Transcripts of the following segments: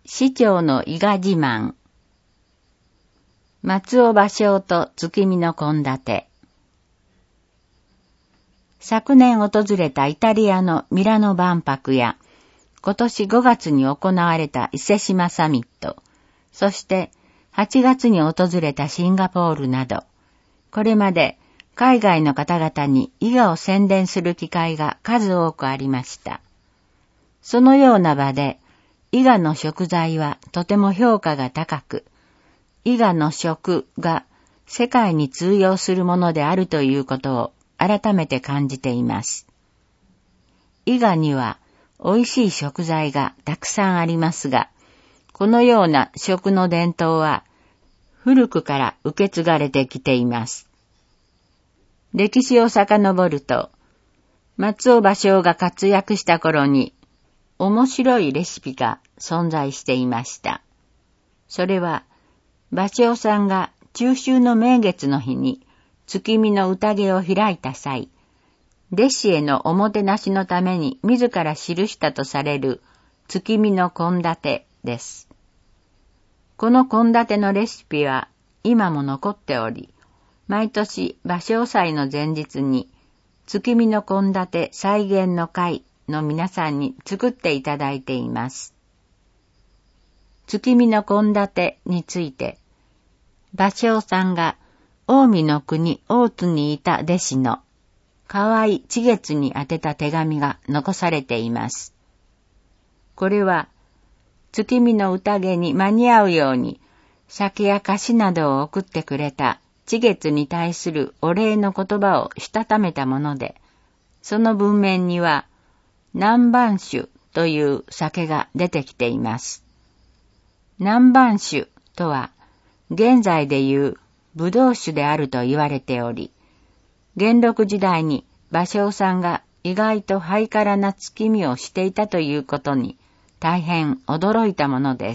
市長の伊賀自慢。松尾芭蕉と月見の献立。昨年訪れたイタリアのミラノ万博や、今年5月に行われた伊勢志摩サミット、そして8月に訪れたシンガポールなど、これまで海外の方々に伊賀を宣伝する機会が数多くありました。そのような場で、伊賀の食材はとても評価が高く、伊賀の食が世界に通用するものであるということを改めて感じています。伊賀には美味しい食材がたくさんありますが、このような食の伝統は古くから受け継がれてきています。歴史を遡ると、松尾芭蕉が活躍した頃に面白いレシピが存在していました。それは、芭蕉さんが中秋の名月の日に月見の宴を開いた際、弟子へのおもてなしのために自ら記したとされる月見の献立です。この献立のレシピは今も残っており、毎年芭蕉祭の前日に月見の献立再現の会の皆さんに作っていただいています。月見の献立について、芭蕉さんが近江の国大津にいた弟子の河合千月に宛てた手紙が残されています。これは月見の宴に間に合うように酒や菓子などを送ってくれた千月に対するお礼の言葉をしたためたもので、その文面には南蛮酒という酒が出てきています。南蛮酒とは現在でいうブドウ酒であると言われており、元禄時代に芭蕉さんが意外とハイカラな月見をしていたということに大変驚いたものです。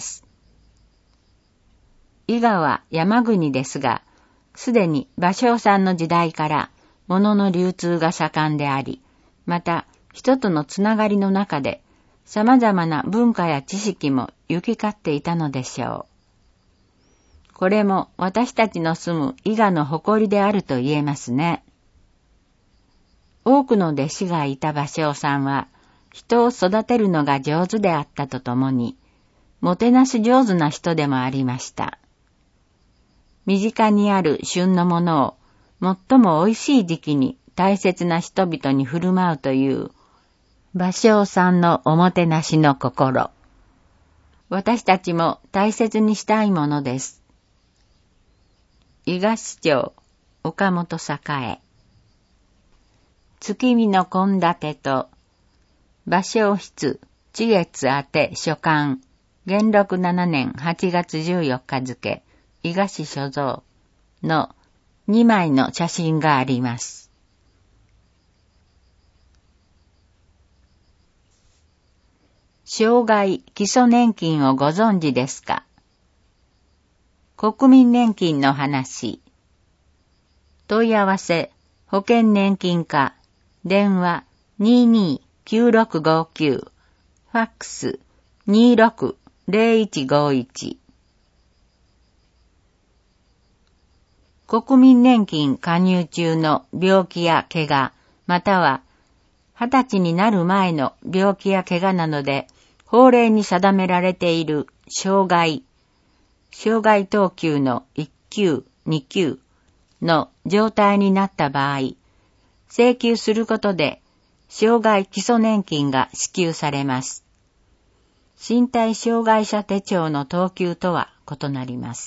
伊賀は山国ですが、すでに芭蕉さんの時代から物の流通が盛んであり、また人とのつながりの中で様々な文化や知識も行き交っていたのでしょう。これも私たちの住む伊賀の誇りであると言えますね。多くの弟子がいた芭蕉さんは、人を育てるのが上手であったとともに、もてなし上手な人でもありました。身近にある旬のものを最も美味しい時期に大切な人々に振る舞うという、芭蕉さんのおもてなしの心。私たちも大切にしたいものです。伊賀市長、岡本栄。月見の献立と、芭蕉筆、千月宛て書簡、元禄7年8月14日付、伊賀市所蔵の2枚の写真があります。生涯基礎年金をご存知ですか？国民年金の話。問い合わせ、保険年金課、電話229659、ファックス260151。国民年金加入中の病気や怪我、または20歳になる前の病気や怪我などで法令に定められている障害等級の1級、2級の状態になった場合、請求することで障害基礎年金が支給されます。身体障害者手帳の等級とは異なります。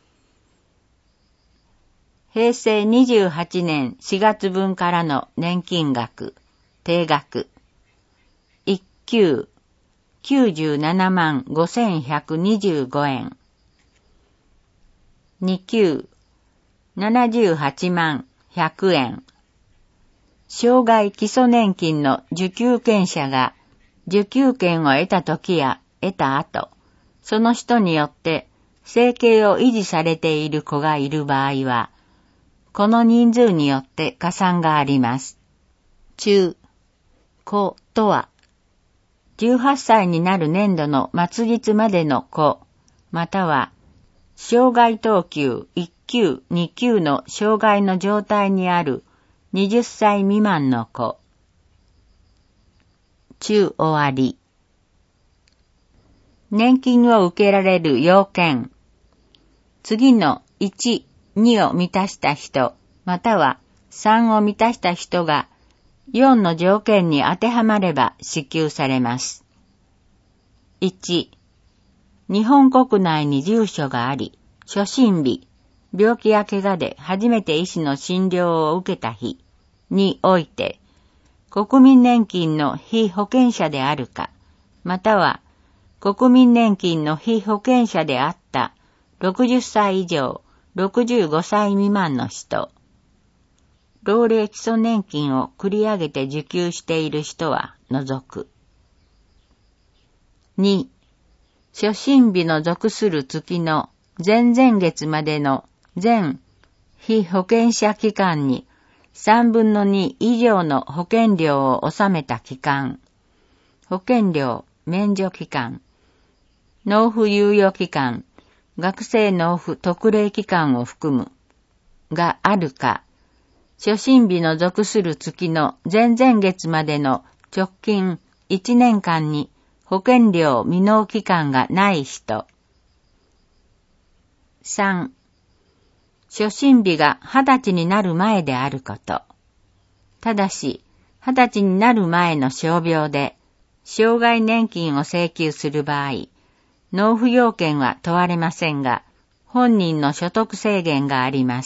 平成28年4月分からの年金額、定額。1級、97万5125円。2級、78万100円。障害基礎年金の受給権者が受給権を得た時や得た後、その人によって生計を維持されている子がいる場合は、この人数によって加算があります。中、子とは、 18歳になる年度の末日までの子、または、障害等級1級、2級の障害の状態にある20歳未満の子。終わり。年金を受けられる要件。次の1、2を満たした人、または3を満たした人が4の条件に当てはまれば支給されます。1、日本国内に住所があり、初診日、病気や怪我で初めて医師の診療を受けた日において、国民年金の被保険者であるか、または国民年金の被保険者であった60歳以上、65歳未満の人、老齢基礎年金を繰り上げて受給している人は除く。2、初診日の属する月の前々月までの全被保険者期間に3分の2以上の保険料を納めた期間、保険料免除期間、納付猶予期間、学生納付特例期間を含むがあるか、初診日の属する月の前々月までの直近1年間に保険料未納期間がない人。3、初診日が20歳になる前であること。ただし、20歳になる前の傷病で、障害年金を請求する場合、納付要件は問われませんが、本人の所得制限があります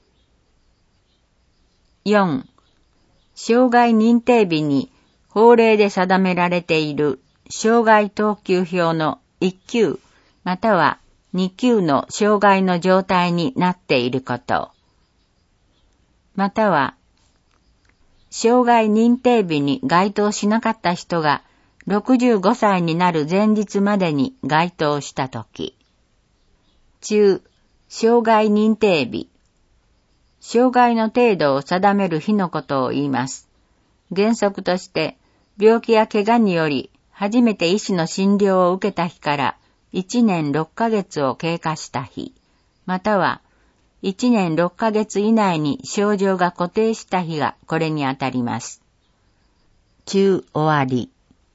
。4、障害認定日に法令で定められている障害等級表の1級または2級の障害の状態になっていること。または、障害認定日に該当しなかった人が65歳になる前日までに該当したとき。中、障害認定日。障害の程度を定める日のことを言います。原則として、病気や怪我により初めて医師の診療を受けた日から1年6ヶ月を経過した日、または1年6ヶ月以内に症状が固定した日がこれにあたります。終わり。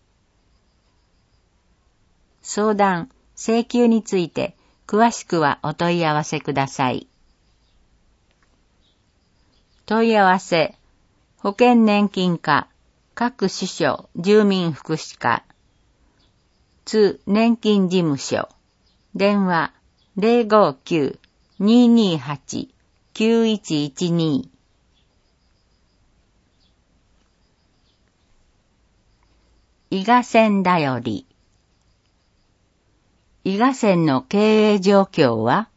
相談、請求について詳しくはお問い合わせください。問い合わせ、保険年金課、各支所住民福祉課、津年金事務所、電話059-228-9112。伊賀線だより。伊賀線の経営状況は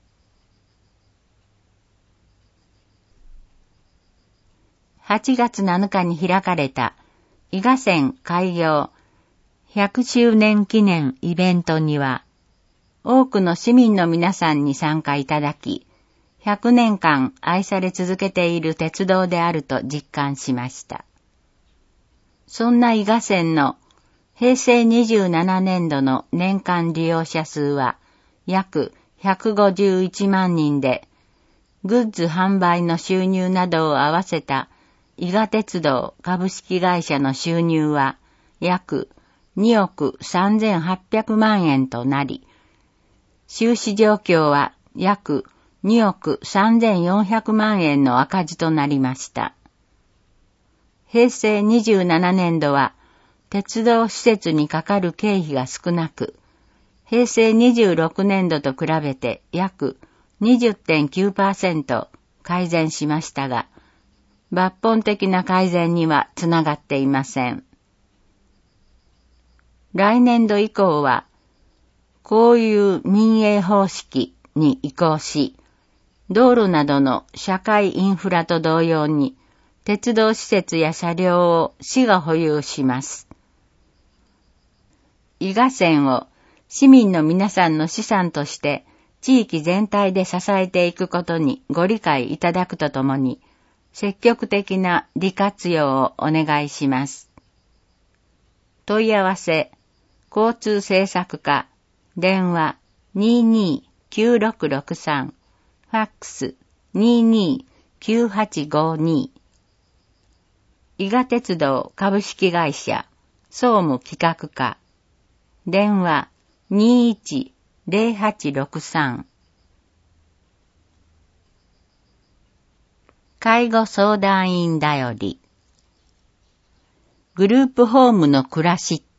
8月7日に開かれた伊賀線開業100周年記念イベントには多くの市民の皆さんに参加いただき、100年間愛され続けている鉄道であると実感しました。そんな伊賀線の平成27年度の年間利用者数は約151万人で、グッズ販売の収入などを合わせた伊賀鉄道株式会社の収入は約2億3800万円となり、収支状況は約2億3400万円の赤字となりました。平成27年度は鉄道施設にかかる経費が少なく、平成26年度と比べて約 20.9% 改善しましたが、抜本的な改善にはつながっていません。来年度以降は、こういう民営方式に移行し、道路などの社会インフラと同様に、鉄道施設や車両を市が保有します。伊賀線を市民の皆さんの資産として地域全体で支えていくことにご理解いただくとともに、積極的な利活用をお願いします。問い合わせ、 交通政策課、電話22-9663、ファックス22-9852。伊賀鉄道株式会社、総務企画課、電話21-0863。介護相談員だより。グループホームの暮らしって？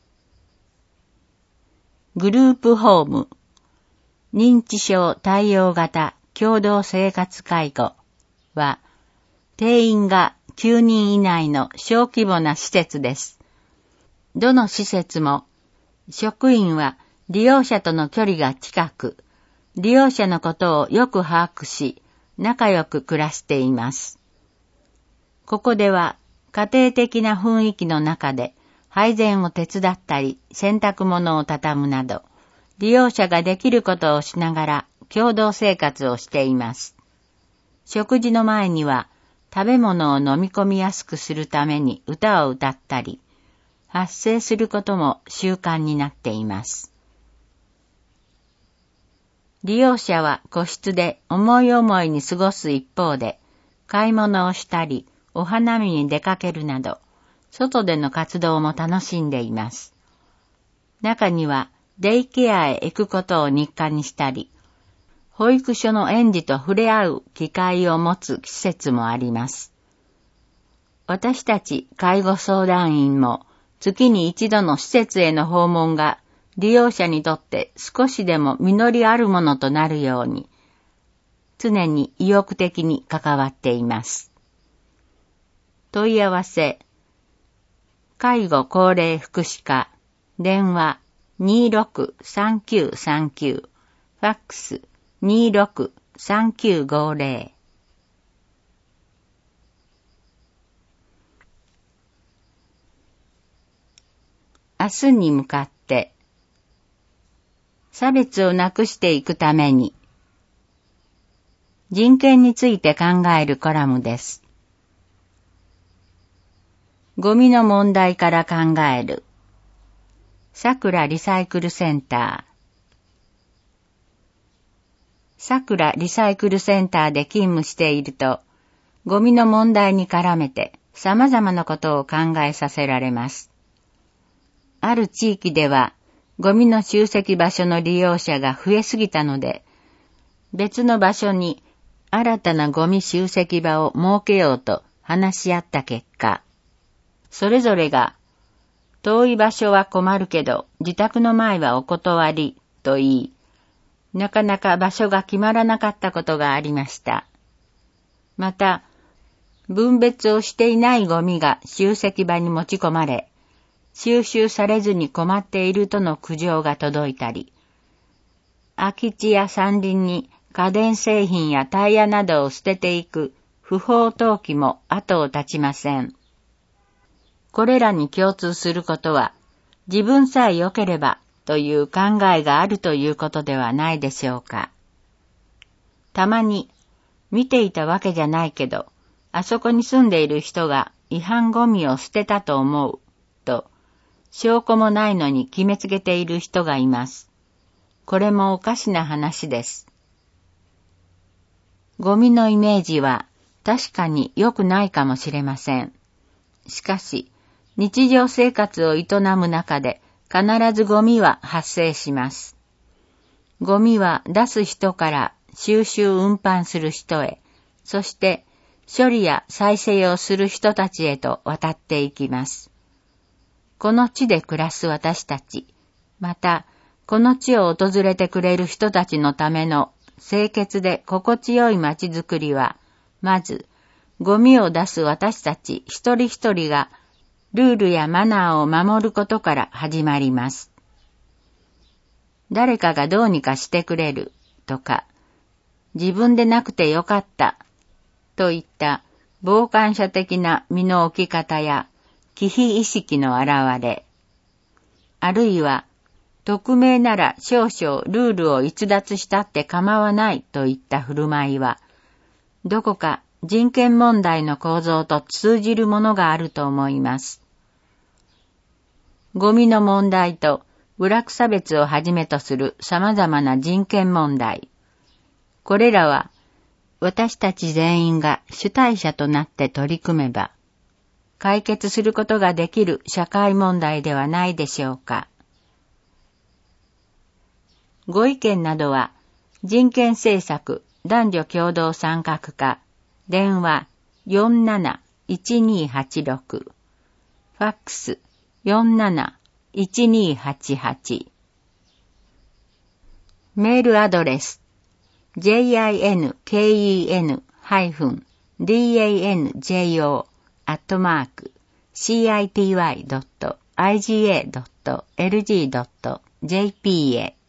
グループホーム、認知症対応型共同生活介護は、定員が9人以内の小規模な施設です。どの施設も、職員は利用者との距離が近く、利用者のことをよく把握し、仲良く暮らしています。ここでは家庭的な雰囲気の中で配膳を手伝ったり洗濯物を畳むなど利用者ができることをしながら共同生活をしています。食事の前には食べ物を飲み込みやすくするために歌を歌ったり発声することも習慣になっています。利用者は個室で思い思いに過ごす一方で、買い物をしたり、お花見に出かけるなど、外での活動も楽しんでいます。中には、デイケアへ行くことを日課にしたり、保育所の園児と触れ合う機会を持つ施設もあります。私たち介護相談員も、月に一度の施設への訪問が、利用者にとって少しでも実りあるものとなるように、常に意欲的に関わっています。問い合わせ、介護高齢福祉課、電話263939、ファックス263950。明日に向かって、差別をなくしていくために、人権について考えるコラムです。ゴミの問題から考える。さくらリサイクルセンター。さくらリサイクルセンターで勤務していると、ゴミの問題に絡めて様々なことを考えさせられます。ある地域では、ゴミの集積場所の利用者が増えすぎたので、別の場所に新たなゴミ集積場を設けようと話し合った結果、それぞれが、遠い場所は困るけど自宅の前はお断りと言い、なかなか場所が決まらなかったことがありました。また、分別をしていないゴミが集積場に持ち込まれ、収集されずに困っているとの苦情が届いたり、空き地や山林に家電製品やタイヤなどを捨てていく不法投棄も後を絶ちません。これらに共通することは、自分さえ良ければという考えがあるということではないでしょうか。たまに、見ていたわけじゃないけど、あそこに住んでいる人が違反ゴミを捨てたと思う、と、証拠もないのに決めつけている人がいます。これもおかしな話です。ゴミのイメージは確かに良くないかもしれません。しかし、日常生活を営む中で必ずゴミは発生します。ゴミは出す人から収集運搬する人へ、そして処理や再生をする人たちへと渡っていきます。この地で暮らす私たち、またこの地を訪れてくれる人たちのための清潔で心地よい街づくりは、まずゴミを出す私たち一人一人がルールやマナーを守ることから始まります。誰かがどうにかしてくれるとか、自分でなくてよかったといった傍観者的な身の置き方や忌避意識の表れ、あるいは匿名なら少々ルールを逸脱したって構わないといった振る舞いは、どこか人権問題の構造と通じるものがあると思います。 ゴミの問題と部落差別をはじめとする様々な人権問題。これらは私たち全員が主体者となって取り組めば、解決することができる社会問題ではないでしょうか。ご意見などは、人権政策男女共同参画課、電話 47-1286、ファックス 47-1288、メールアドレス jinken-danjo@city.iga.lg.jp へ